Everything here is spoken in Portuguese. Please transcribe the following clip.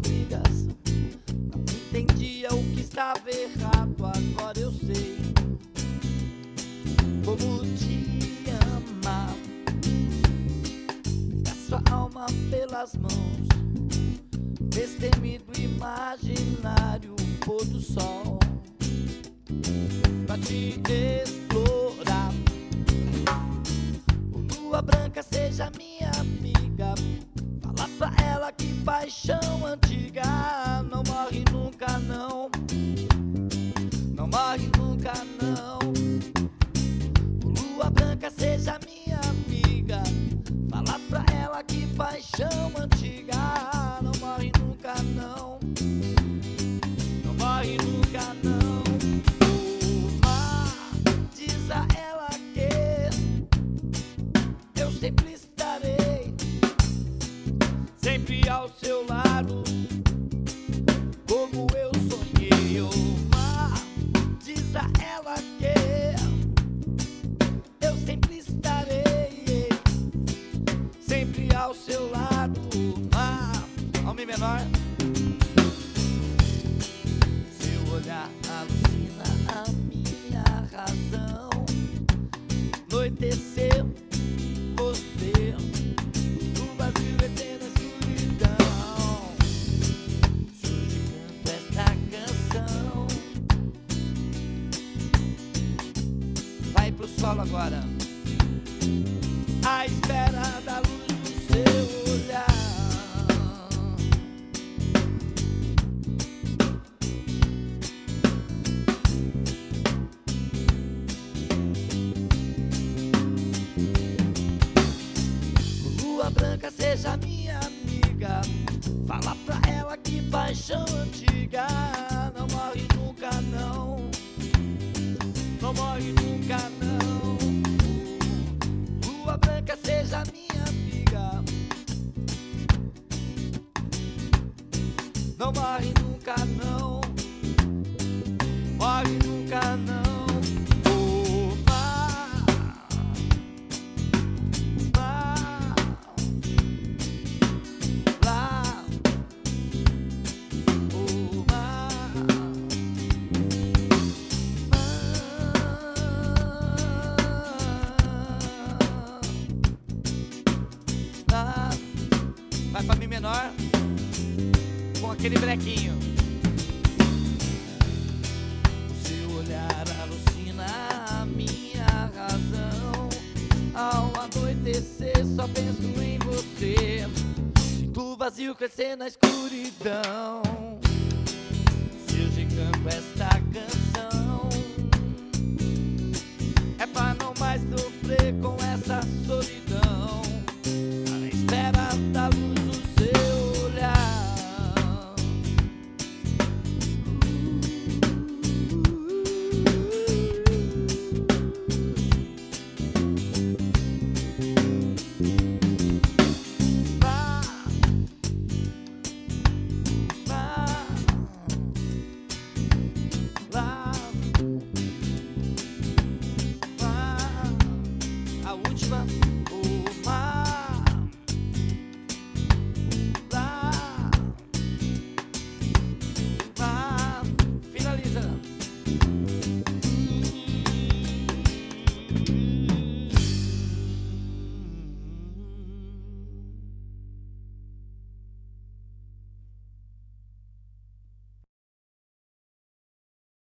brigas. Não entendia o que estava errado, agora eu sei como te amar. Pegar sua alma pelas mãos, destemido imaginário, pôr do sol, pra te explorar. Lua branca, seja minha amiga. Fala pra ela que paixão antiga não morre nunca, não. Não morre nunca, não. Lua branca, seja minha amiga. Fala pra ela que paixão antiga não morre nunca, não. Não morre nunca, não. O mar diz a ela que eu sempre estarei, sempre ao seu lado, como eu sonhei. O mar diz a ela que eu sempre estarei, sempre ao seu lado. Ao Mi menor. Seu olhar alucina a minha razão. Anoitecer, você no vazio eterna escuridão. Surge canto esta canção. Vai pro solo agora. À espera da luz do seu olhar. Lua branca, seja minha amiga. Fala pra ela que paixão antiga não morre nunca, não. Não morre nunca, não. Lua branca, seja minha amiga. Não morre nunca, não. Morre nunca, não. O mar, lá, o mar, lá. Vai pra Mi menor com aquele brequinho. O seu olhar alucina a minha razão. Ao anoitecer só penso em você. Sinto o vazio crescer na escuridão. Surge canto esta canção. É pra não mais sofrer com essa solidão. À espera da luz do seu olhar. A última.